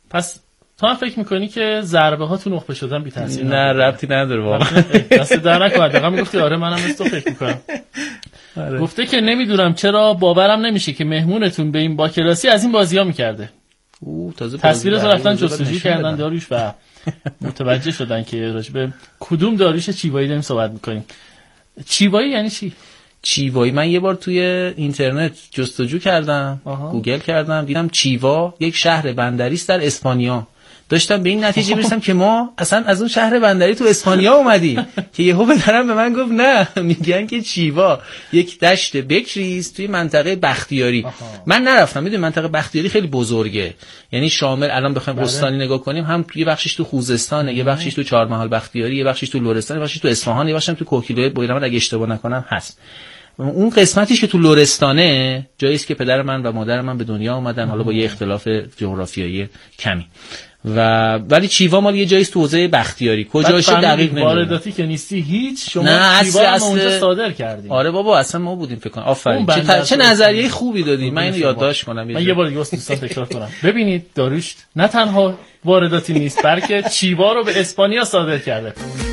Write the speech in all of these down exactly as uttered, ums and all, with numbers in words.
پس تو هم فکر میکنی که ضربه ها تو نخبه شدن بی تاثیر؟ نه ربطی نداره واقعا. دست در نکنه. دقیقاً میگفتی آره منم مثل تو فکر میکنم. آره. گفته که نمیدونم چرا باورم نمیشه که مهمونتون به این با کلاسی از این بازی‌ها میکرده. او تازه تصویرتو رفتن جستجو کردن داریوش و متوجه شدن که راجع به کدوم داریوش چیوایی داریم صحبت میکنیم. چیوایی یعنی چی؟ چیوایی من یه بار توی اینترنت جستجو کردم، آها. گوگل کردم، دیدم چیوا یک شهر بندری است در اسپانیا. داشتم به این نتیجه برسم که ما اصلا از اون شهر بندری تو اسپانیا اومدیم که یهو پدرم به من گفت نه، میگن که چیوا یک دشت بکری است توی منطقه بختیاری. آها. من نرفتم. میدونی منطقه بختیاری خیلی بزرگه، یعنی شامل الان بخوایم استانی نگاه کنیم هم یه بخشش تو خوزستانه، یه بخشش تو چهارمحال بختیاری، یه بخشش تو لرستان، یه بخشش تو اصفهان، یه بخشش تو کوکیلوی بویرمن اگه اشتباه نکنم هست. اون قسمتیش که تو لرستانه جایی است که پدر من و مادر من به دنیا اومدن، حالا با یه اختلاف جغرافیایی کمی. و ولی چیوا مال یه جایی است تو حوزه بختیاری. کجاشه دقیق نمیدونم. وارداتی که نیستی هیچ، شما چیوا رو اونجا صادر کردین. آره بابا اصلا ما بودیم فکر کنم. آفرین. چه, ت... چه نظریه خوبی دادین. من اینو یادداشت کنم. من یه بار دیگه واسه دوستان تکرار کنم. ببینید داریوش نه تنها وارداتی نیست بلکه چیوا رو به اسپانیا صادر کرده.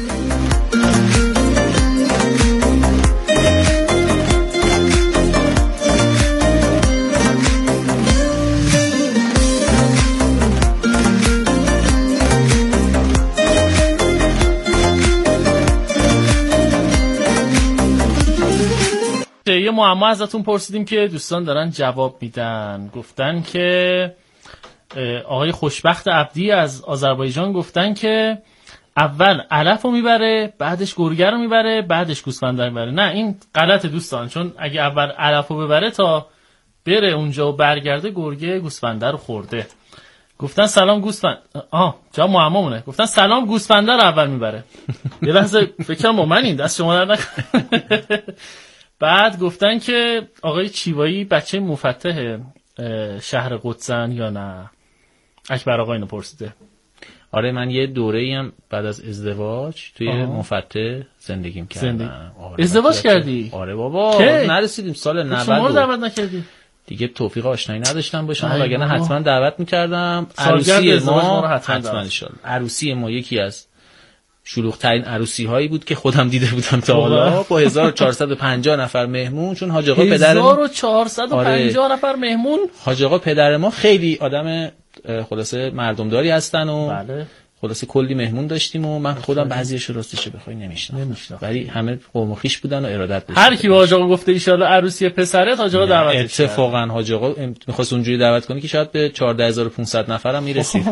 یه معما ازتون پرسیدیم که دوستان دارن جواب میدن. گفتن که آقای خوشبخت عبدی از آذربایجان گفتن که اول علف رو میبره، بعدش گرگه رو میبره، بعدش گوسفند رو میبره. نه این غلطه دوستان، چون اگه اول علف رو ببره تا بره اونجا و برگرده گرگه گوسفنده رو خورده. گفتن سلام گوسفند. آه جا معمامونه. گفتن سلام گوسفنده رو اول میبره. یه لحظه فکرم با من این دست شما در نکنه. بعد گفتن که آقای چیوایی بچه مفتح شهر قدسن یا نه؟ اکبر آقا اینو پرسیده. آره من یه دوره‌ای هم بعد از ازدواج توی مفتح زندگیم کردم. زندگی. آره ازدواج کردی؟ آره بابا نرسیدیم سال نود. شما رو دعوت نکردی؟ دیگه توفیق آشنایی نداشتم باشم، وگرنه حتما دعوت می‌کردم. عروسی ما حتما ان شاء الله. عروسی ما یکی از شلوغ‌ترین عروسی هایی بود که خودم دیده بودم تا حالا، با هزار و چهارصد و پنجاه نفر مهمون. چون حاج آقا پدر ما هزار و چهارصد و پنجاه آره. نفر مهمون. حاج آقا پدر ما خیلی آدم خلاصه مردمداری هستن و بله. خلاصه کلی مهمون داشتیم و من خودم بعضیش راستش بخوای نمیشناختم، ولی همه قوم و خویش بودن و ارادت داشتن. هر کی به حاج آقا گفته ان شاء الله عروسی پسرت حاج آقا دعوتش کرد. اتفاقا حاج آقا می‌خواست اونجوری دعوت کنه که شاید به چهارده هزار و پانصد نفرم میرسید.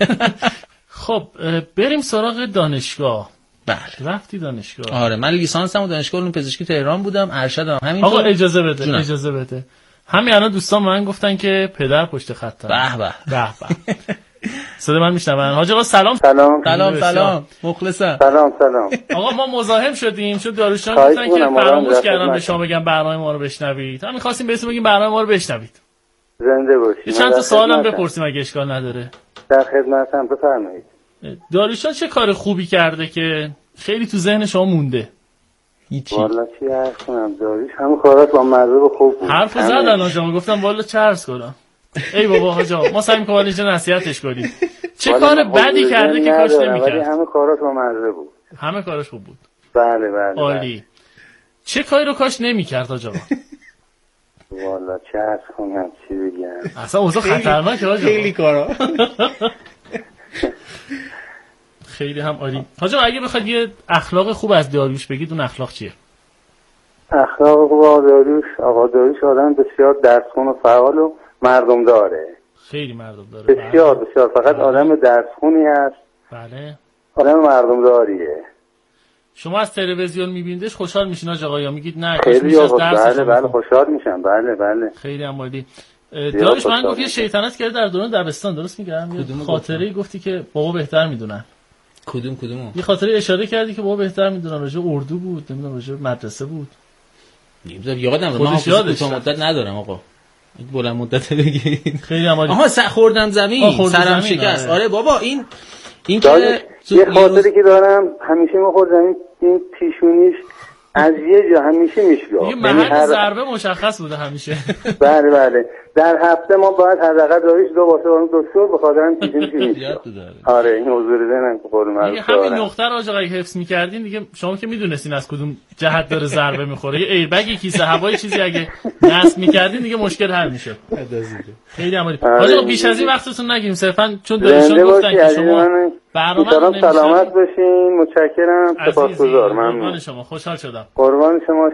خب بریم سراغ دانشگاه. بله رفتی دانشگاه؟ آره من لیسانسمو دانشگاه علوم پزشکی تهران بودم، ارشدم همینطور. آقا اجازه بده جونم. اجازه بده. همین الان دوستان من گفتن که پدر پشت خطن. به به به به. صدا من میشنون. حاج آقا سلام. سلام سلام سلام مخلصم. سلام سلام. آقا ما مزاحم شدیم چون داروشان گفتن که فراموش کردم به شما بگم برنامه ما رو بشنوید. همین خواستیم بهتون بگیم برنامه ما رو بشنوید. زنده باشید. چند تا سوالم بپرسیم اگه اشکال نداره. در خدمتم، بفرمایید. داریوشان چه کار خوبی کرده که خیلی تو ذهن شما مونده؟ هیچی. والا چی عرض کنم داریوش همون کارات با مزه خوب بود. حرفو زدن آجا گفتم والا چه عرض کنم. ای بابا حاجا ما سعی می‌کنیم اینجا نصیحتش کنیم. چه کار بدی کرده که کاش نمی‌کرد؟ ولی همه کارات با مزه بود. همه کارش خوب بود. بله بله. عالی. چه کاری رو کاش نمی‌کرد آجا؟ والا چه عرض کنم چی بگم. اصلا اوضاع خطرناکه آجا. خیلی کارا. خیلی هم عالی. حاجا اگه بخواید یه اخلاق خوب از داریوش بگید اون اخلاق چیه؟ اخلاق خوب از داریوش، آقا داریوش آدم بسیار درسخون و فعال و مردم داره. خیلی مردم داره. بسیار بسیار فقط آدم درسخونی هست. بله. آدم مردم داریه. شما از تلویزیون میبینیدش خوشحال میشین آقا یا میگید نه کاش میشه از درس؟ بله بله خوشحال میشم. بله بله. خیلی هم عالی. داریوش من گفت یه شیطنت کرده در دوران دبستان، درست میگم؟ خاطره گفتی که بابا بهتر میدونن. کدوم کدومو؟ یه خاطره اشاره کردی که بابا بهتر میدونن، راجع اردو بود، نمیدونم راجع مدرسه بود. نمیدونم یادم نمیاد. من کوتاه مدت ندارم آقا. این بلند مدت بگید. خیلی عالی. آها س خوردم زمین، سرم شکست. آره بابا این این که یه خاطری که دارم همیشه ما خود زمین این پیشونیش از یه جا همیشه میشکافت. دیگه محل ضربه مشخص بوده همیشه. بله بله. در هفته ما باید حداقل داریش دو واسه اون دکتر به خاطر هم چیزی میشه. آره این حضور ذهنم که خودم دیگه همین نقطه رو آقا حفظ می‌کردین دیگه شما که میدونستین از کدوم جهت داره ضربه می‌خوره. یه ایربگ کیسه هوایی چیزی اگه نصب می‌کردین دیگه مشکل حل میشه. خیلی عالی. حالا بیش از این وقتتون نگیریم صرفا چون دانشجویان گفتن که شما برنامه سلامت باشین. متشکرم. سپاسگزار. ممنون. قربان شما. خوشحال شدم. قربان شما.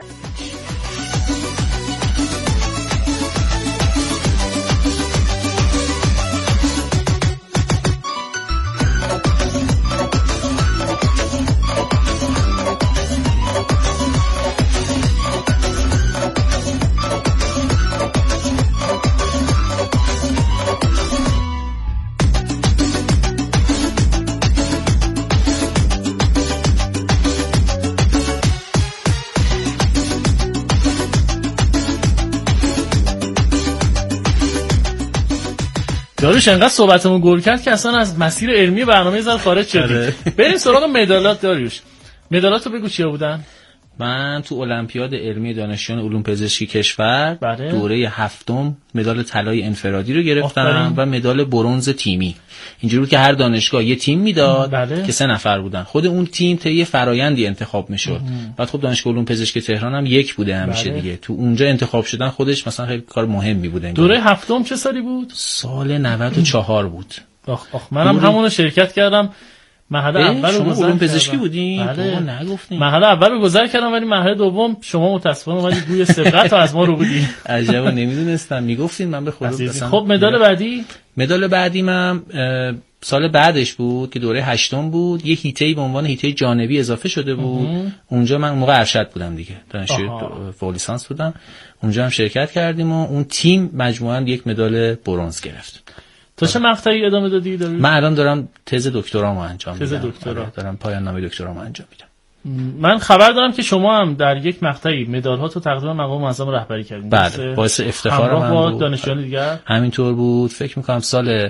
داریوش انقدر صحبتمون گل کرد که اصلا از مسیر علمی برنامه زد خارج شدیم. بریم سراغ مدالات. داریوش مدالاتو بگو چیا بودن؟ من تو المپیاد علمی دانشجویان علوم پزشکی کشور بله. دوره هفتم مدال طلای انفرادی رو گرفتم آفرین. و مدال برنز تیمی. اینجوری بود که هر دانشگاه یه تیم میداد بله. که سه نفر بودن. خود اون تیم طی فرآیندی انتخاب میشد. بعد خب دانشگاه علوم پزشکی تهران هم یک بوده همیشه بله. دیگه. تو اونجا انتخاب شدن خودش مثلا خیلی کار مهمی بوده. دوره هفتم چه سالی بود؟ سال نود و چهار بود. آخ آخ منم دوره... همون رو شرکت کردم. مرحله اول رو گذر علوم پزشکی بودین؟ بله. نگفتین. مرحله اول رو گذر کردم ولی مرحله دوم شما متأسفانه اومدید روی سبقت از ما رو بودی. عجبا نمیدونستم. میگفتین من به خدا مثلا. خب مدال بعدی؟ مدال بعدی من سال بعدش بود که دوره هشتم بود. یه هیته‌ای به عنوان هیته جانبی اضافه شده بود. اه. اونجا من موقع ارشد بودم دیگه. دانشجوی فوق لیسانس بودم. اونجا هم شرکت کردیم و اون تیم مجموعاً یک مدال برنز گرفت. تو چه مقطعی ادامه دادی داریوش؟ من الان دارم تز دکترامو انجام میدم. تز دکترا دارم پایان نامه دکترامو انجام میدم. من خبر دارم که شما هم در یک مقطعی مدال‌هاتو تقریبا مقام معظم رهبری کردین. بله باعث افتخار من بود. دانشجویان دیگه همینطور بود. فکر می‌کنم سال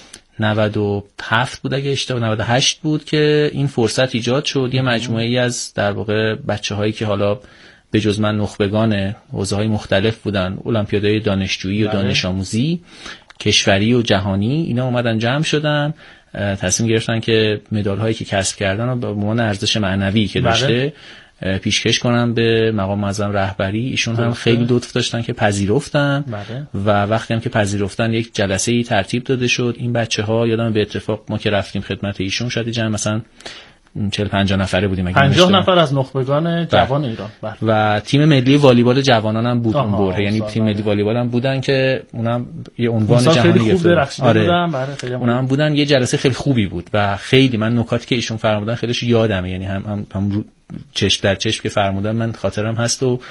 نود و هفت بود اگه اشتباه نود و هشت بود که این فرصت ایجاد شد. یه مجموعه‌ای از در واقع بچه‌هایی که حالا به جز من نخبگان حوزه‌های مختلف بودن، المپیادهای دانشجویی و دانش آموزی کشوری و جهانی، اینا اومدن جمع شدن، تصمیم گرفتن که مدال هایی که کسب کردن رو به عنوان ارزش معنوی که داشته بله. پیشکش کنن به مقام معظم رهبری. ایشون هم خیلی لطف داشتن که پذیرفتن بله. و وقتی هم که پذیرفتن یک جلسه‌ای ترتیب داده شد. این بچه‌ها یادم به اتفاق ما که رفتیم خدمت ایشون شاید جمع مثلا چهل پنجاه نفره بودیم اگه پنجاه نفر از نخبگان جوان ایران بر. و تیم ملی والیبال جوانان هم بود اون بره، یعنی تیم ملی والیبال هم بودن که اونم یه عنوان جهانی گرفتن. آره اونم هم بودن. یه جلسه خیلی خوبی بود و خیلی من نکاتی که ایشون فرمودن خیلیش یادمه، یعنی هم هم, هم چشم در چشم که فرمودن من خاطرم هست و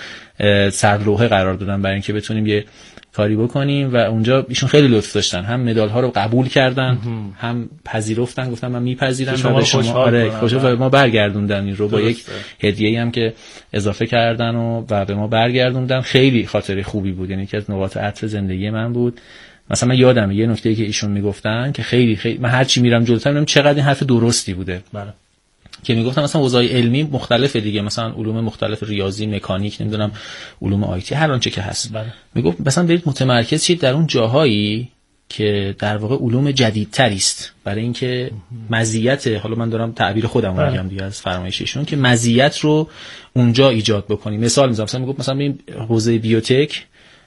سرلوحه قرار دادن برای اینکه بتونیم یه کاری بکنیم و اونجا ایشون خیلی لطف داشتن، هم مدال ها رو قبول کردن هم پذیرفتن، گفتن من میپذیرم و به شما آره خوشحال ما برگردوندن این رو با یک هدیه‌ای هم که اضافه کردن و و به ما برگردوندن. خیلی خاطره خوبی بود، یعنی یکی از نقاط عطف زندگی من بود. مثلا من یادمه یه نکته‌ای که ایشون میگفتن که خیلی خیلی من هر چی میرم جلوتر میبینم چقدر این حرف درستی بوده. بله. که میگفتم مثلا حوزه‌های علمی مختلفه دیگه، مثلا علوم مختلف، ریاضی، مکانیک، نمیدونم علوم آیتی، هر آنچه که هست. بله. میگفت مثلا برید متمرکز شید در اون جاهایی که در واقع علوم جدیدتری است، برای اینکه مزیت، حالا من دارم تعبیر خودم رو میگم دیگه از فرمایش ایشون، که مزیت رو اونجا ایجاد بکنیم. مثال میزنم، مثلا میگفت مثلا ببین حوزه بیوتک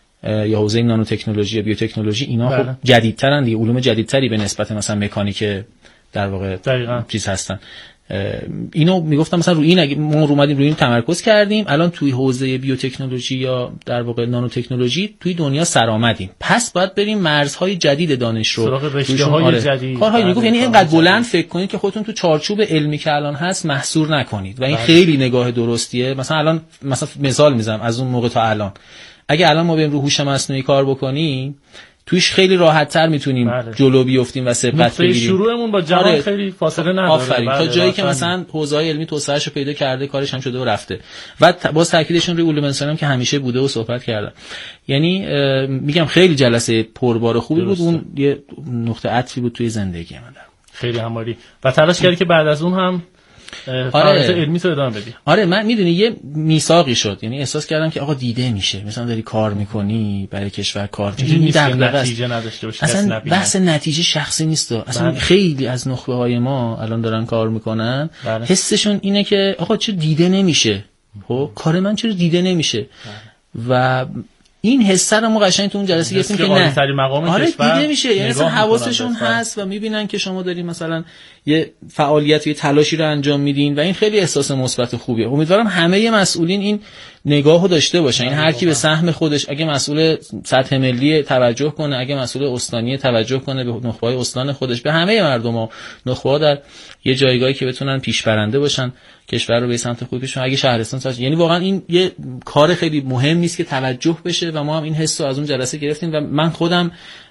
یا حوزه نانو تکنولوژی یا بیوتکنولوژی اینا بله. خب جدیدترن دیگه، علوم جدیدتری به نسبت مثلا مکانیک در واقع دقیقاً چیز هستن. اینو میگفتم مثلا روی این اگه ما رو اومدیم روی این تمرکز کردیم، الان توی حوزه بیوتکنولوژی یا در واقع نانو تکنولوژی توی دنیا سرآمدیم، پس باید بریم مرزهای جدید دانش رو سراغ رشته‌های آره. جدید کارهای میگفت، یعنی اینقدر بلند فکر کنید که خودتون تو چارچوب علمی که الان هست محصور نکنید و این بله. خیلی نگاه درستیه. مثلا الان مثلا مثال میزنم از اون موقع تا الان، اگه الان ما بریم رو هوش مصنوعی کار بکنیم تویش خیلی راحت تر میتونیم بله. جلو بیافتیم و سبقت بگیریم. شروعمون با جوان آره. خیلی فاصله نداره. آفرین. تا جایی که مثلا حوزه‌های علمی توسعه‌شو پیدا کرده، کارش هم شده و رفته. و باز تاکیدشون روی علوم انسانی هم که همیشه بوده و صحبت کردن. یعنی میگم خیلی جلسه پربار خوبی درسته. بود. اون یه نقطه عطفی بود توی زندگی من. خیلی هماری. و تلاش کردی که بعد از اون هم فعالیت علمی تو ادامه بدی. آره من میدونی یه میثاقی شد، یعنی احساس کردم که آقا دیده میشه، مثلا داری کار میکنی برای کشور کار این نتیجه نداشته باشه، اصلا بحث نتیجه شخصی نیست. اصلا بله. خیلی از نخبه های ما الان دارن کار میکنن بله. حسشون اینه که آقا چرا دیده نمیشه، خب کار من چرا دیده نمیشه بله. و این حسه رو ما قشنگ تو اون جلسه گرفتیم که نه آره دیده میشه، یعنی مثلا حواسشون هست و میبینن که شما داری مثلا یه فعالیت یه تلاشی رو انجام میدین و این خیلی احساس مثبت خوبیه. امیدوارم همه مسئولین این نگاهو داشته باشن، این هر کی به سهم خودش، اگه مسئول سطح ملی توجه کنه، اگه مسئول استانی توجه کنه به نخبه‌های استان خودش، به همه مردم، نخبه‌ها در یه جایگاهی که بتونن پیشبرنده باشن کشور رو به سمت خوبی بشن. اگه شهرستان ساز، یعنی واقعا این یه کار خیلی مهمی است که توجه بشه و ما هم این حسو از اون جلسه گرفتیم و من خودم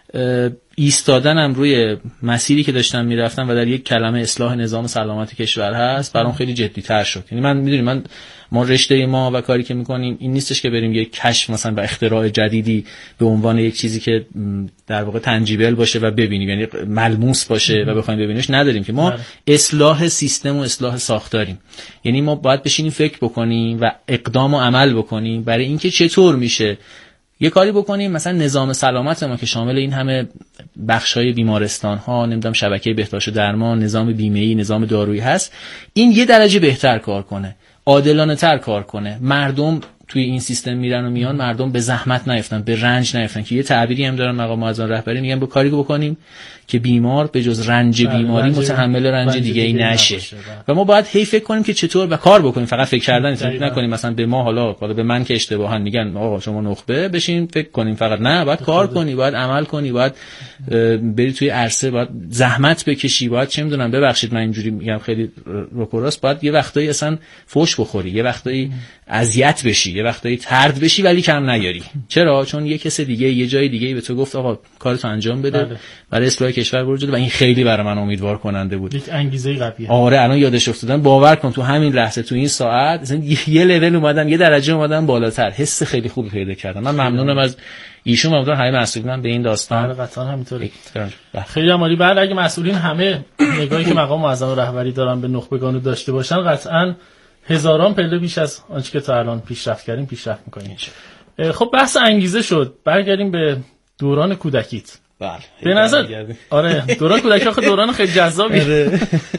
ایستادنم روی مسیری که داشتم میرفتم و در یک کلمه اصلاح نظام سلامت کشور هست برام خیلی جدی‌تر شد. یعنی من میدونی من ما رشته ما و کاری که میکنیم این نیستش که بریم یک کشف مثلا و اختراع جدیدی به عنوان یک چیزی که در واقع تنجیبل باشه و ببینیم، یعنی ملموس باشه و بخوایم ببینیمش، نداریم که ما اصلاح سیستم و اصلاح ساختاریم. یعنی ما باید بشینیم فکر بکنیم و اقدام و عمل بکنیم برای اینکه چطور میشه یه کاری بکنیم مثلا نظام سلامت ما که شامل این همه بخش‌های بیمارستان‌ها، نمیدونم شبکه بهداشت و درمان، نظام بیمه‌ای، نظام دارویی هست، این یه درجه بهتر کار کنه، عادلانه‌تر کار کنه، مردم توی این سیستم میرن و میان، مردم به زحمت نیفتن، به رنج نیفتن، که یه تعبیری هم دارن مقام معظم رهبری میگن به کاری بکنیم که بیمار به جز رنج بیماری رنج متحمل رنج, رنج دیگه ای نشه. و ما باید هی فکر کنیم که چطور و کار بکنیم، فقط فکر کردن نیست، نکنیم مثلا به ما حالا حالا به من که اشتباها میگن آقا شما نخبه بشین فکر کنیم، فقط نه، باید کار کنی، باید عمل کنی، باید بری توی عرصه، باید زحمت بکشی، باید چه میدونم ببخشید من اینجوری میگم خیلی روکوراس، باید یه وقتایی اصلا فوش بخوری، یه وقتایی اذیت بشی، یه وقتایی طرد بشی ولی کم نیاری. چرا؟ چون یه کس دیگه یه جای دیگه به تو گفت آقا کارتو انجام بده بله. برای اصلاح کشور برو جلو و این خیلی برای من امیدوار کننده بود، یک انگیزه قویه. آره الان یادش افتادم، باور کن تو همین لحظه تو این ساعت مثلا یه لول اومدم، یه درجه اومدم بالاتر، حس خیلی خوبی پیدا کردم. من ممنونم از ایشون، ممنونم همه مسئولین به این داستان. آره قطعا همینطوره. خیلی عالی. بعد اگه مسئولین همه نگاهی که مقام معظم رهبری دارن به نخبگان داشته باشن، قطعا هزاران پله بیش از آنچه که تا الان پیشرفت کردیم پیشرفت می‌کنیم. خب بحث انگیزه شد، برگردیم به دوران کودکیت. بله. به نظر آره دوران کودکی آخه دوران خیلی جذابیه.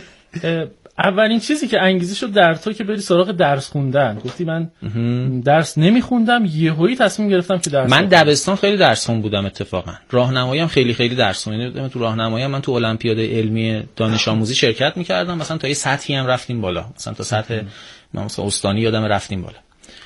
اولین چیزی که انگیزه شد در تو که بری سراغ درس خوندن، گفتی من درس نمیخوندم، یهویی تصمیم گرفتم که درس من دبستان خیلی درس خون بودم، اتفاقا راهنمایی هم خیلی خیلی درس خوندم. تو راهنمایی من تو المپیاد علمی دانش آموزی شرکت میکردم، مثلا تا یه سطحی هم رفتیم بالا، مثلا تا سطح مثلا استانی یادم رفتیم بالا.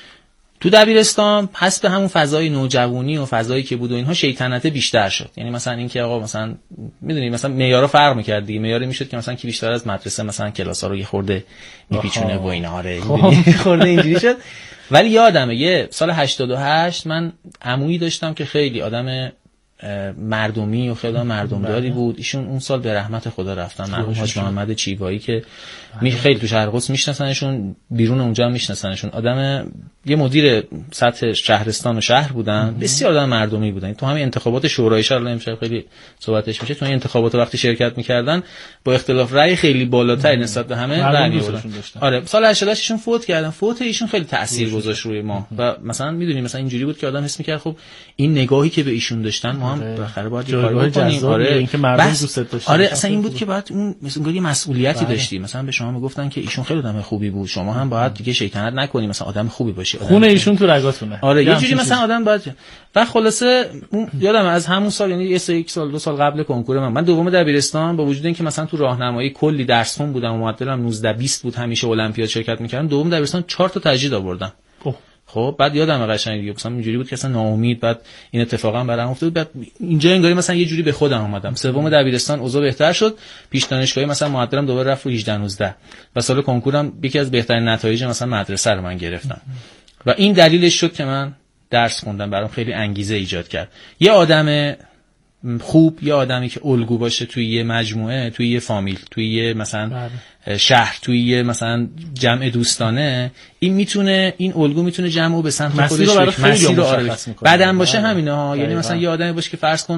تو دبیرستان پس به همون فضای نوجوانی و فضایی که بود و اینها شیطنت بیشتر شد. یعنی مثلا اینکه آقا مثلا میدونی مثلا معیارا فرق می‌کرد دیگه، معیاری میشد که مثلا کی بیشتر از مدرسه مثلا کلاس‌ها رو یه خورده میپیچونه و اینا، آره خورده اینجوری شد. ولی یادمه یه سال هشتاد و هشت من عمویی داشتم که خیلی آدم مردمی و خیلی مردمداری بود. ایشون اون سال به رحمت خدا رفتن، مرحوم حاج محمد چیوایی که می خیلی تو شهر قدس میشناسنشون، بیرون اونجا هم میشناسنشون. آدم یه مدیر سطح شهرستان و شهر بودن، بسیار آدم مردمی بودن. تو همین انتخابات شورای شهر الان امشب خیلی صحبتش میشه، تو این انتخابات وقتی شرکت میکردن با اختلاف رأی خیلی بالاتر نسبت به همه رأی می‌آوردن. آره سال هشتاد و هشت ایشون فوت کردن. فوت ایشون خیلی تأثیر گذاشت روی ما و مثلا میدونی مثلا اینجوری بود که آدم حس میکرد خب این نگاهی که به ایشون داشتن ما هم بالاخره باید یه کاری بکنیم. آره اینکه مردم دوست داشتن. آره اصلا این بود که باید اون مثلا یه مسئولیتی داشتی، مثلا به شما میگفتن که ایشون خیلی آدم خوبی بود، شما هم باید دیگه شیطنت نکنی، مثلا آدم خوبی باشی، خون ایشون تو رگاتونه. آره یه جوری مثلا آدم باید. و خلاصه یادم از همون سال، یعنی یه سه یک سال دو سال قبل کنکور من من دوم دبیرستان، با وجود اینکه مثلا تو راهنمایی کلی درس خون بودم و معدلم نوزده بیست بود، همیشه المپیاد شرکت میکردم، دوم دبیرستان چهار تا تجدید آوردم. خب بعد یادم قشنگ دیگه مثلا اینجوری بود که اصلا ناامید، بعد این اتفاقا برام افتاد، بعد اینجا انگاری مثلا یه جوری به خودم اومدم. سوم دبیرستان اوضاع بهتر شد، پیش دانشگاهی مثلا معدلم دوباره رفت رو هجده نوزده و سال کنکورم یکی از بهترین نتایج مثلا مدرسه رو من گرفتم و این دلیلش شد که من درس خوندم، برام خیلی انگیزه ایجاد کرد. یه آدم خوب، یه آدمی که الگو باشه توی یه مجموعه، توی یه فامیل، توی یه مثلا شهر، توی یه مثلا جمع دوستانه، این میتونه این الگو میتونه جمعو به سمت خودش مسیر رو آره بعدم باشه همینه ها. یعنی مثلا یه آدمی باشه که فرض کن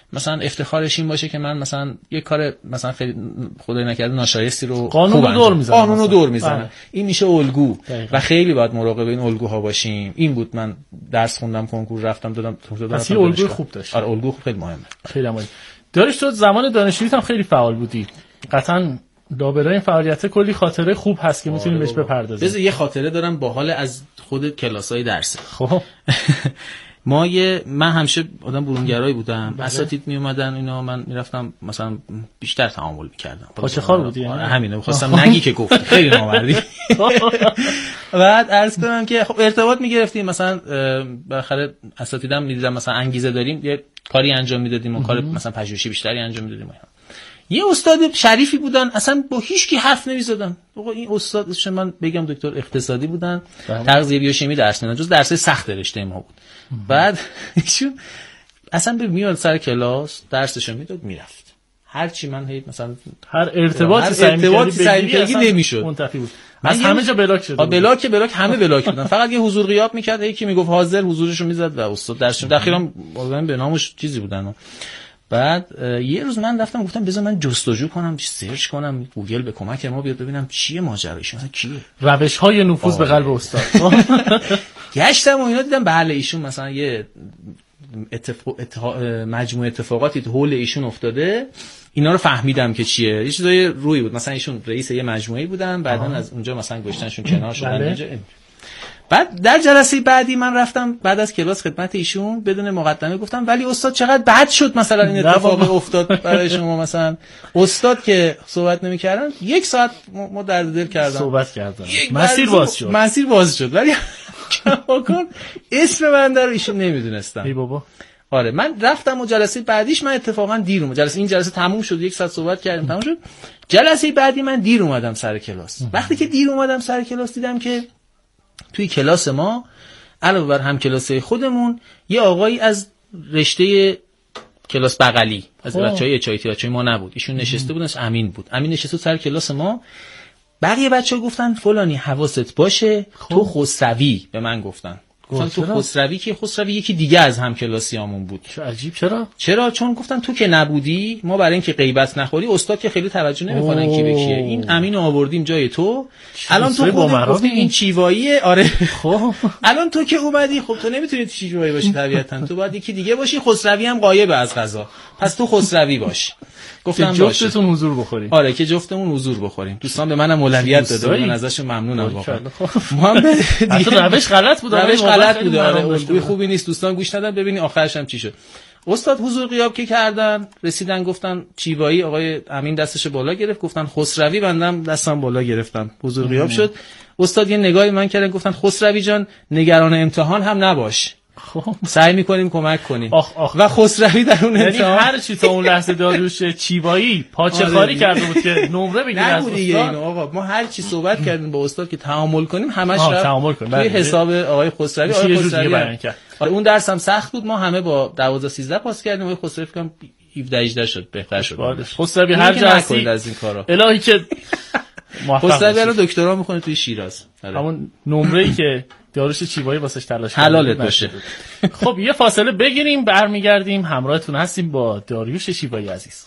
مثلا افتخارش این باشه که من مثلا یه کار مثلا خیلی خدای نکرده ناشایستی رو قانون رو دور میزنم قانون رو دور میزنم این میشه الگو دقیقا. و خیلی باید مراقب این الگوها باشیم. این بود من درس خوندم کنکور رفتم دادم دادم پس این الگو خوب داشت. آره الگو خیلی مهمه. خیلی مهمه. دارش تو زمان دانشجوییت هم خیلی فعال بودی قطعاً دابرای این فعالیت کلی خاطره خوب هست که میتونیم بهش بپردازیم. بذار یه خاطره دارم باحال از خود کلاسای درس. خب ما یه من همیشه آدم برونگرایی بودم. اساتید می اومدن اینا من میرفتم مثلا بیشتر تعامل میکردم. پاچه خار بودی یعنی؟ همینه می‌خواستم نگی که گفت خیلی نامردی. بعد عرض کنم که خب ارتباط میگرفتیم مثلا بالاخره اساتیدم میدیدم مثلا انگیزه داریم یه کاری انجام میدادیم و کار مثلا پژوهشی بیشتری انجام میدادیم. یه استاد شریفی بودن اصلا با هیچ کی حرف نمیزدن. آقا این استادش من بگم دکتر اقتصادی بودن تغذیه بیوشیمی درس میدادن جز درسای سخت رشته ما بود. بعد ایشون اصلا به میاد سر کلاس درسشو میداد میرفت. هر چی من هی مثلا هر ارتباطی سعی می‌کردی نمیشد. منتفی بود. از همه جا بلاک شده. بلاک بلاک همه بلاک بودن. فقط یه حضور غیاب میکرد یکی میگفت حاضر حضورشو میزد و استاد درسشو اخیراً به نامش چیزی بودن. بعد یه روز من رفتم گفتم بذار من جستجو کنم سرچ کنم گوگل به کمک ما بیاد ببینم چیه ماجراش مثلا کیه روش‌های نفوذ به قلب استاد. گشتم و اینا دیدم بله ایشون مثلا یه اتفاق اتفاق مجموعه اتفاقاتی تو حول ایشون افتاده اینا رو فهمیدم که چیه. یه چیزای روی بود مثلا ایشون رئیس یه مجموعه‌ای بودن بعداً از اونجا مثلا گشتنشون کنار شدن اینجا. بعد در جلسه بعدی من رفتم بعد از کلاس خدمت ایشون بدون مقدمه گفتم ولی استاد چقدر بد شد مثلا این اتفاق افتاد برای شما. مثلا استاد که صحبت نمی‌کردن یک ساعت ما درد دل کردم صحبت کردن مسیر باز شد مسیر باز شد ولی کماکان اسم من در ایشون نمیدونستم. ای بابا آره من رفتم و جلسه بعدیش من اتفاقا دیر اومدم. جلسه این جلسه تموم شد یک ساعت صحبت کردیم تموم شد. جلسه بعدی من دیر اومدم سر کلاس. وقتی که دیر اومدم سر کلاس دیدم که توی کلاس ما علاوه بر هم کلاسه خودمون یه آقایی از رشته کلاس بغلی از بچهای اچ آی تی بچهای ما نبود ایشون نشسته بودنش امین بود. امین نشسته سر کلاس ما. بقیه بچه‌ها گفتن فلانی حواست باشه تو خسروی به من گفتن. گفتن تو خسروی که خسروی یکی دیگه از همکلاسیامون بود. چه عجیب. چرا؟ چرا؟ چون گفتن تو که نبودی ما برای اینکه غیبت نخوری استاد که خیلی توجه نمیکنن کی به کیه این امین آوردیم جای تو الان تو خودت گفتی این چیواییه. آره خب الان تو که اومدی خب تو نمیتونی چیوایی باشی طبیعتا تو باید یکی دیگه باشی. خسروی هم غایبه از قضا پس تو خسروی باش. گفتم جفتتون حضور بخوریم. آره که جفتمون حضور بخوریم. دوستان به منم اولویت داده من ازشون ممنونم واقعا. محمد حتی روش غلط بود. روش غلط بود. آره الگوی خوبی نیست. دوستان گوش ندن ببینید آخرش هم چی شد. استاد حضور غیاب که کردن رسیدن گفتن چیوایی آقای امین دستش بالا گرفت گفتن خسروی بندم دستم بالا گرفتم حضور غیاب شد. استاد یه نگاهی من کردن گفتن خسروی جان نگران امتحان هم نباش خب سعی میکنیم کمک کنیم. آخ آخ. و خسروی در اون یعنی هر چی تا اون لحظه داریوش چیوایی پاچه خاری کرده بود که نمره بگیره از استاد. آقا ما هر چی صحبت کردیم با استاد که تعامل کنیم همش رفت تعامل کنیم توی حساب آقای خسروی. آقای خسروی بیان کرد. آره اون درس هم سخت بود. ما همه با دوازده سیزده پاس کردیم. آقای خسروی فکر کنم هفده هجده شد بهتر شد. خسروی هر جا هستی از این کارا الهی که خسروی رو دکترا میکنه توی شیراز. همون نمره‌ای که داریوش چیوایی واسش تلاش کرد حلالت باشه. خب یه فاصله بگیریم برمیگردیم همراهتون هستیم با داریوش چیوایی عزیز.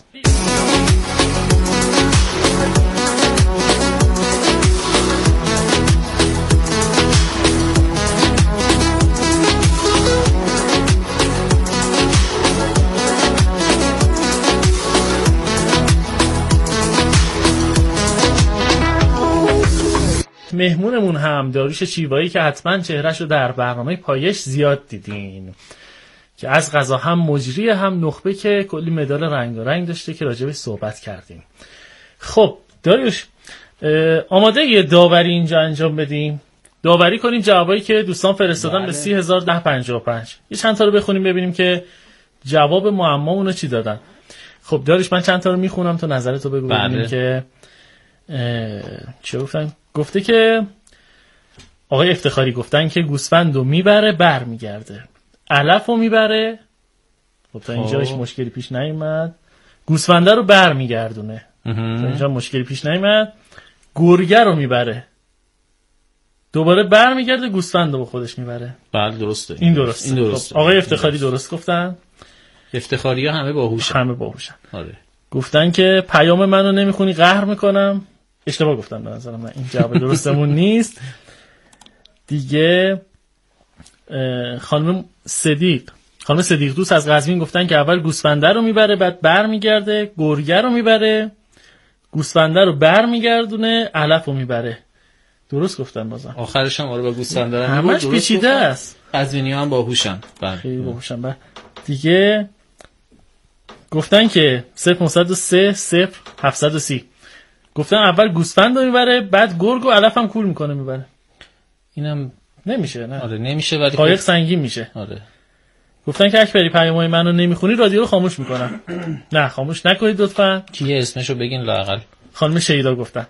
مهمونمون هم داریوش چیوایی که حتما چهرهش رو در برنامه پایش زیاد دیدین که از قضا هم مجری هم نخبه که کلی مدال رنگارنگ داشته که راجبش صحبت کردیم. خب داریوش آماده یه داوری اینجا انجام بدیم داوری کنیم جوابایی که دوستان فرستادن بله. به سی هزار ده پنجاه و پنج یه چند تا رو بخونیم ببینیم که جواب معمامون رو چی دادن. خب داریوش من چند تا رو میخونم تو نظرتو بگو بله. ببینیم که چه گفتن. گفته که آقای افتخاری گفتن که گوسفندو میبره بر میگرده علفو میبره. خب تا اینجاش مشکلی پیش نیومد. گوسفنده رو بر میگردونه تا اینجا مشکلی پیش نیومد. گرگه رو میبره دوباره بر میگرده گوسفندو با خودش میبره. بله درسته این درسته. این درسته. خب آقای افتخاری درست گفتن. افتخاری ها همه باهوشن. همه باهوشن. آره. گفتن که پیام منو نمیخونی قهر میکنم. اشتباه گفتم به نظرم من، این جواب درستمون نیست دیگه. خانم صدیق خانم صدیق دوست از قزوین گفتن که اول گوسفنده رو میبره، بعد بر میگرده، گرگه رو میبره، گوسفنده رو بر میگردونه، علف رو میبره. درست گفتن بازم. آخرش هم آره با گوسفنده رو همش پیچیده است. قزوینی هم باهوشن. بله خیلی باهوشن. بعد دیگه گفتن که صفر پانصد و سه صفر هفتصد و سی گفتن اول گوسفند رو میبره، بعد گرگ و علف هم کول میکنه میبره. اینم نمیشه. نه آره نمیشه، ولی قایق سنگین میشه. آره. گفتن که اکبری پیامای منو نمیخونی رادیو رو خاموش میکنم. نه خاموش نکنید لطفا. کیه اسمشو بگین لااقل. خانم شیدا گفتن.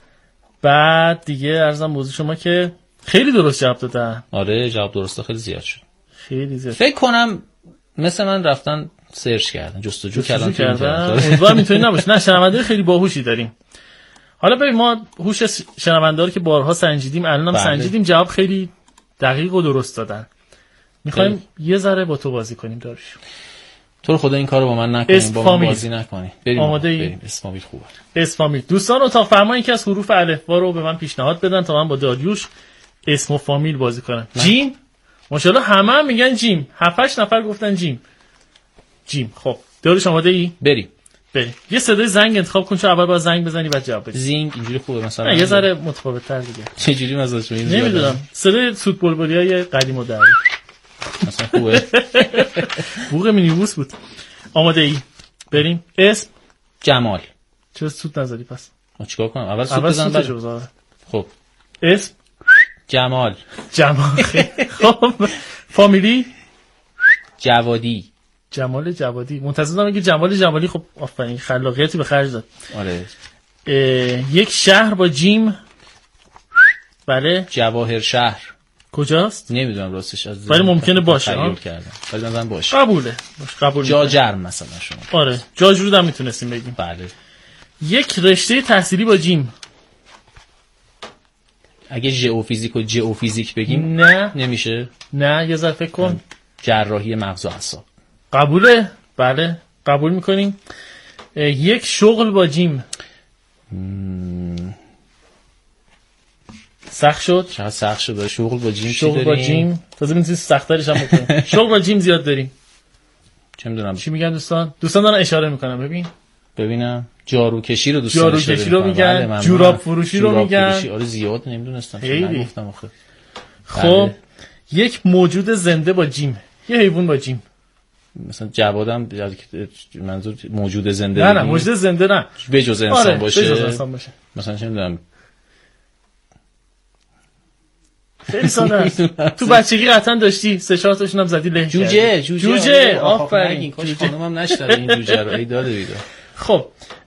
بعد دیگه عرضم موضوع شما که خیلی درست جواب دادن. آره جواب درسته خیلی زیاد شد. خیلی زیاد. فکر کنم مثل من رفتن سرچ کردن، جستجو کردن کردن. امیدوارم اینطوری نباشه. نه شنونده خیلی باهوشی داریم. حالا ببین ما هوش شنونده رو که بارها سنجیدیم، الانم بله. سنجیدیم، جواب خیلی دقیق و درست دادن. میخوایم یه ذره با تو بازی کنیم داروش. تو رو خدا این کارو با من نکنیم، با من بازی نکنیم. بریم آماده ای؟ بریم. اسم فامیل خوبه. اسم فامیل. دوستان اتاق فرمایی که از حروف الفبا رو به من پیشنهاد بدن تا من با داریوش اسم و فامیل بازی کنم. نه. جیم. ماشاءالله همه هم میگن جیم. هفت هشت نفر گفتن جیم. جیم. خب داریوش آماده ای؟ بریم. بریم. یه صدای زنگ انتخاب کن، چون اول باید زنگ بزنی بعد جواب بدی. زنگ اینجوری خوبه مثلا؟ نه یه ذره متفاوت‌تر دیگه. چه جوری مثلا شو این؟ نمیدونم. صدای سوت بلبلیای قدیم و دری. مثلا خوبه. بوق مینیبوس بود. آماده ای؟ بریم. اسم جمال. چرا سوت نذاری پس؟ ما چیکار کنم؟ اول سوت بزن بعد. خب. اسم جمال. جمال. خب فامیلی جوادی. جمال جوادی. منتظرم میگه جمال جمالی. خب آفرین، خلاقیتی به خرج داد. آره. یک شهر با جیم. بله. جواهر شهر. کجاست؟ نمیدونم راستش، از ولی ممکنه باشه. تخیل کردم. ولی مثلا باشه. قبوله. باشه قبول. جا جرم مثلا شما. آره جاجرود هم میتونستیم بگیم. بله. یک رشته تحصیلی با جیم. اگه ژئوفیزیک و ژئوفیزیک بگیم نه نمیشه. نه یه ذره فکر کن. جراحی مغز و اعصاب. قبوله. بله قبول میکنیم. یک شغل با جیم. مم... سخت شد. چقدر سخت شد. شغل با جیم. شغل با جیم تازه میتونی سخت‌ترش هم بکنیم. شغل با جیم زیاد داریم. چه میدونم چی میگن دوستان؟ دوستان دارن اشاره میکنن. ببین ببینم جارو کشی رو دوست جارو کشی رو میگن، جوراب فروشی رو میگن. آره زیاد نمیدونستم. خیلی نگفتم آخه. خب یک موجود زنده با جیم. یه حیوان با جیم. مثلا جوادم منظور موجود زنده. نه نه موجود زنده نه. به جز انسان آره، باشه. به جز انسان باشه. مثلا چه میدونم. خیلی ساده است. تو بچگی قطعا داشتی سه چهار تاشون هم زدی له. جوجه جوجه جوجه آفرین. کاش خانمم نشنوه این جوجه رو. ای داده بیدا. خب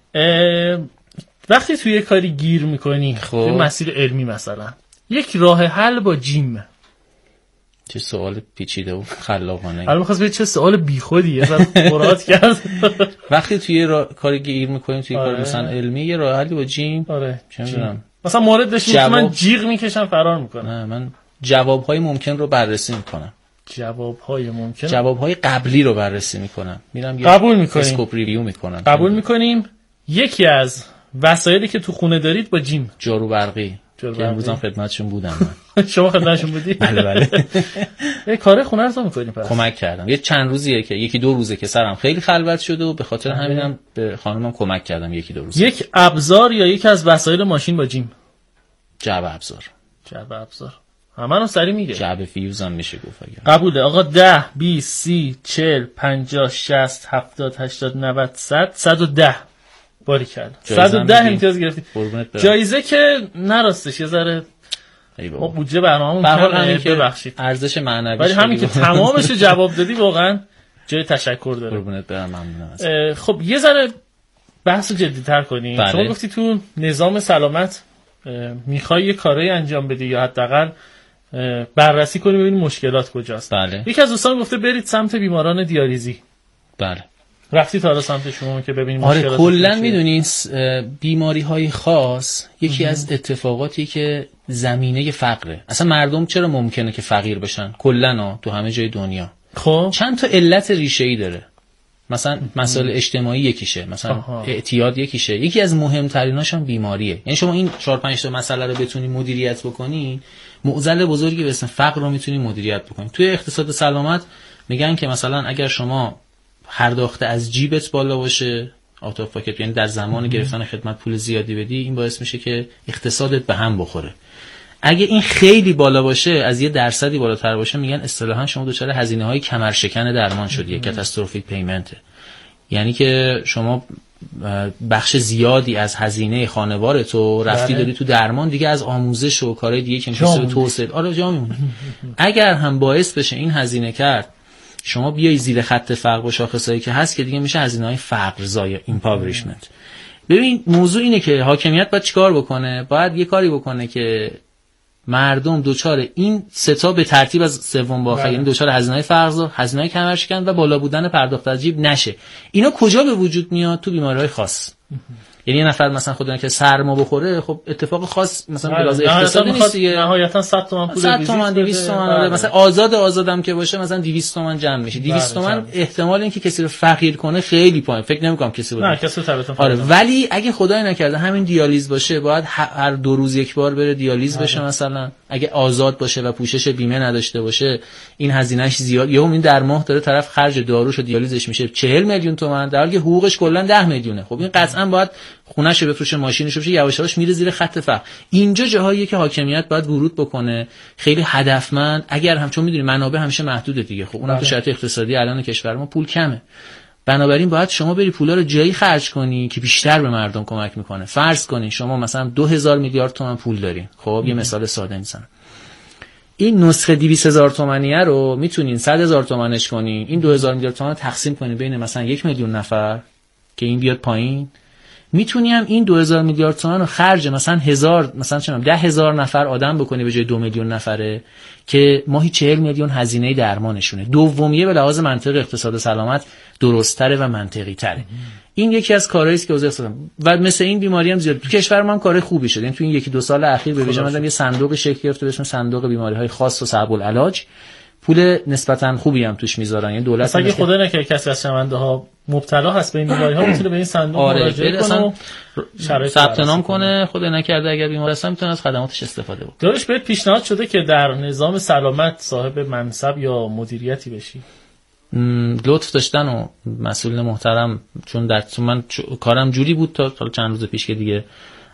وقتی توی کاری گیر میکنی خب. توی مسیر علمی مثلا یک راه حل با جیم. چه سوال پیچیده و خلاقانه. الان می‌خواست بگه چه سوال بیخودیه. مثلا مراد کرد. وقتی توی را... کاری گیر میکنیم توی آره. کار مثلا علمی یه راه حلی با جیم. آره چه میدونم. مثلا مورد داشتیم جواب... من جیغ میکشم فرار میکنم. نه من جوابهای ممکن رو بررسی میکنم. جوابهای ممکن جوابهای قبلی رو بررسی میکنم. میرم یه قبول میکنیم. اسکوپ ریویو میکنم. قبول میکنیم. یکی از وسایلی که تو خونه دارید با جیم. جارو برقی. که امروز هم خدمتشون بودم من. شما خدمتشون بودی؟ بله بله. یه کار خونه رو تو میکنیم پس. کمک کردم. یه چند روزیه که یکی دو روزه که سرم خیلی خلوت شده و به خاطر همینم به خانمم کمک کردم یکی دو روز. یک ابزار یا یکی از وسایل ماشین با جیم. جعبه ابزار. جعبه ابزار. همه رو سری میگه. جعبه فیوز هم میشه گفت اگه. قبوله آقا. ده بیست سی چهل پنجاه شصت هفتاد هشتاد نود صد صد و ده. باری کرد. صد و ده امتیاز گرفتی. جایزه که نراستش یه ذره ما بودجه برنامه‌مون کمه ببخشید. ارزش معنوی. ولی همین که تمامش رو جواب دادی واقعا جای تشکر داره. قربونت برم ممنونم. خب یه ذره بحث جدی‌تر کنیم. بله. شما گفتی تو نظام سلامت میخوای یه کاری انجام بدی یا حداقل بررسی کنی ببینی مشکلات کجاست. بله. یکی از دوستان گفته برید سمت بیماران دیالیزی. بله. رفتی تا سمت شما که ببینیم آره کلا میدونین بیماری های خاص یکی از اتفاقاتی که زمینه فقره. اصلا مردم چرا ممکنه که فقیر بشن کلا تو همه جای دنیا؟ خب چند تا علت ریشه‌ای داره. مثلا مسائل اجتماعی یکیشه، مثلا آها. اعتیاد یکیشه، یکی از مهمتریناش هم بیماریه. یعنی شما این چهار پنج تا مسئله رو بتونی مدیریت بکنی، معضل بزرگی به اسم فقر رو میتونی مدیریت بکنی. توی اقتصاد سلامت میگن که مثلا اگر شما پرداخت از جیبت بالا باشه، آوت اف پاکت، یعنی در زمان گرفتن خدمت پول زیادی بدی، این باعث میشه که اقتصادت به هم بخوره. اگه این خیلی بالا باشه، از یه درصدی بالاتر باشه، میگن اصطلاحاً شما دچار هزینه‌های کمرشکن درمان شدی، کاتاستروفیک پیمنت. یعنی که شما بخش زیادی از هزینه خانوار تو رفتی داری تو درمان، دیگه از آموزش و کارهای دیگه که میشه به توسعه آره جا میمونه. اگر هم باعث بشه این هزینه کرد شما بیای زیر خط فقر با شاخصایی که هست، که دیگه میشه هزینه‌های فقر زای ایمپاوریشمنت. ببین موضوع اینه که حاکمیت باید چیکار بکنه؟ باید یه کاری بکنه که مردم دوچار این سه تا به ترتیب از سوم با آخر، یعنی دوچار هزینه‌های فقر، هزینه‌های کمرشکن و بالا بودن پرداخت از جیب نشه. اینا کجا به وجود میاد؟ تو بیماری‌های خاص. یعنی یه نفر مثلا خدا که سرما بخوره، خب اتفاق خاص مثلا بلاز اقتصادی نیست دیگه، نهایتا صد تومن پول صد تومن دویست تومن مثلا آزاد آزادم که باشه مثلا دویست تومن جمع میشه. دویست تومن احتمال اینکه کسی رو فقیر کنه خیلی پایین، فکر نمی‌کنم کسی بود. نه کسی طبیعتا آره، ولی اگه خدای نکرده همین دیالیز باشه، باید هر دو روز یک بار بره دیالیز بشه مثلا. اگه آزاد باشه و پوشش بیمه نداشته باشه، این هزینه‌اش زیاد، یهو این در ماه داره طرف خرج داروش و دیالیزش میشه چهل میلیون تومان، در حالی که حقوقش کلا ده میلیونه. خب این قطعا باید خونه‌ش رو بفروشه، ماشینش رو بفروشه، یواش یواش میره زیر خط فقر. اینجا جاهاییه که حاکمیت باید ورود بکنه، خیلی هدفمند. اگر هم چون میدونی منابع همیشه محدوده دیگه، خب اونم تو شرایط اقتصادی الان کشور ما پول کمه، بنابراین باید شما بری پولا رو جایی خرج کنی که بیشتر به مردم کمک میکنه. فرض کنین شما مثلا دو هزار میلیارد تومان پول دارین، خب یه مثال ساده میزنم، این نسخه دویست هزار تومانیه رو میتونین صد هزار تومانش کنین، این دو هزار میلیارد تومان تقسیم کنین بین مثلا یک میلیون نفر که این بیاد پایین. میتونی هم این دو هزار میلیارد تومان رو خرج مثلا هزار مثلا چه ده هزار نفر آدم بکنی به جای دو میلیون نفره که ماهی چهل میلیون هزینه درمانشونه. دومیه به لحاظ منطق اقتصاد سلامت درست‌تره و منطقی تره. این یکی از کارهایی است که وزارت اقتصاد و مثل این بیماری هم زیاد تو کشور ما هم کار خوبی شد. یعنی تو این یکی دو سال اخیر به ویژه مثلا یه صندوق شکل گرفته به اسم صندوق بیماری‌های خاص و صعب العلاج، پول نسبتاً خوبی هم توش میذارن. یعنی دولت مثلا اگه خدا نکنه کسی از شنونده ها مبتلا هست به این بیماری‌ها میتونه به این صندوق آره مراجعه کنه و شرایط ثبت نام کنه. خدا نکرده اگر بیمار هست میتونه از خدماتش استفاده بکنه. دارش بهت پیشنهاد شده که در نظام سلامت صاحب منصب یا مدیریتی بشی؟ لطف داشتن و مسئولین محترم، چون در من کارم جوری بود تا چند روز پیش که دیگه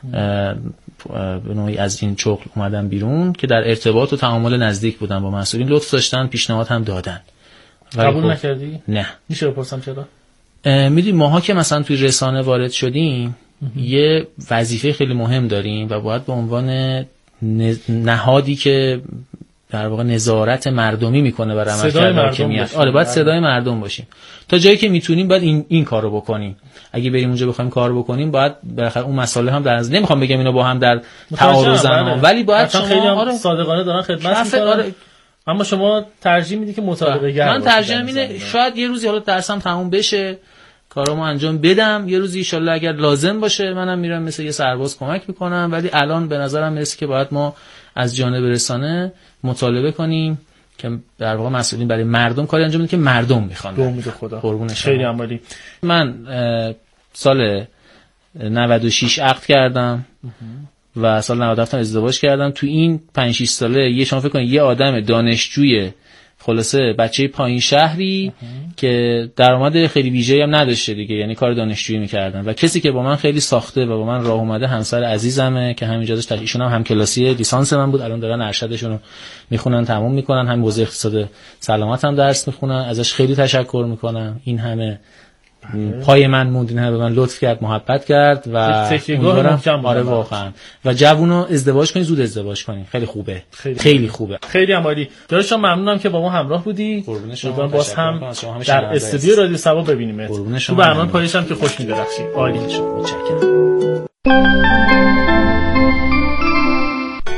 به نوعی از این چغل اومدم بیرون که در ارتباط و تعامل نزدیک بودم با مسئولین، لطف داشتن، پیشنهاد هم دادن. قبول خب نکردی؟ نه. میشه بپرسم چرا؟ میدونی ماها که مثلا توی رسانه وارد شدیم یه وظیفه خیلی مهم داریم و باید به عنوان نهادی که در واقع نظارت مردمی میکنه بر عملکرد حاکمیت، آره باید صدای مردم باشیم. تا جایی که میتونیم باید این این کارو بکنیم. اگه بریم اونجا بخوایم کار بکنیم باید بالاخره اون مسائل هم در نظر، نمیخوام بگم اینا با هم در تعارضن، ولی باید شما خیلی هم آره صادقانه دارن خدمت میکنن. آره. اما شما ترجیح میدی که مطالبه گر من ترجیح اینه شاید یه روزی حالا درسم تموم بشه، کارامو انجام بدم، یه روزی ان شاءالله اگر لازم باشه منم میرم مثل یه سرباز کمک میکنم. ولی الان به نظرم میرسه که باید ما از جانب رسانه مطالبه کنیم که در واقع مسئولین برای مردم کاری انجام بدن که مردم میخوان. به امید خدا. قربونش. خیلی عالی. من سال نود و شش عقد کردم و سال نود و هفت ازدواج کردم. تو این پنج شش ساله یه شما فکر کنید یه آدم دانشجوی خلاصه بچه پایین شهری که درآمد خیلی ویژه‌ای هم نداشته دیگه، یعنی کار دانشجویی می‌کردن، و کسی که با من خیلی ساخته و با من راه اومده همسر عزیزمه که همینجا داشت، ایشون هم همکلاسی لیسانس من بود، الان دارن ارشدشون رو میخونن تموم میکنن، همین حوزه اقتصاد سلامت هم درس میخونن. ازش خیلی تشکر میکنم. این همه پای من موند، این همه به من لطف کرد، محبت کرد و امیدوارم آره واقعا و جوونو ازدواج کنین، زود ازدواج کنین، خیلی خوبه، خیلی, خیلی خوبه. خیلی هم عالی. داداشم ممنونم که با ما همراه بودی. قربون باز هم در استودیو رادیو سبا ببینیم. تو برنامه پاییش هم که خوش می‌درخشی. عالی شد. متشکرم.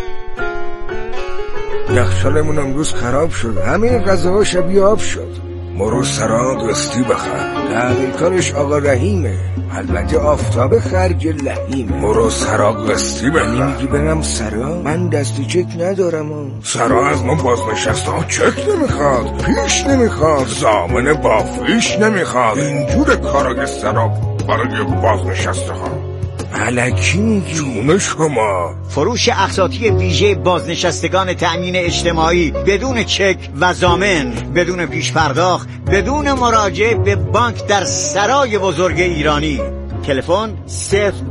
یخچالمون امروز خراب شد، همه غذاها شبیه آب شد. مرو سرا قسطی بخر، تحویل کارش آقا رحیمه، البته آفتاب خرج لحیمه. مرو سرا قسطی بخر. نمیگی برم سرا؟ من دستی چک ندارم. سرا از ما بازنشسته ها چک نمیخواد، پیش نمیخواد، ضامن با فیش نمیخواد. اینجور کارای سرا برای بازنشسته ها. الکی میگی؟ جون شما. فروش اقساطی ویژه بازنشستگان تأمین اجتماعی بدون چک و ضامن، بدون پیش پرداخت، بدون مراجعه به بانک در سرای بزرگ ایرانی. تلفن صفر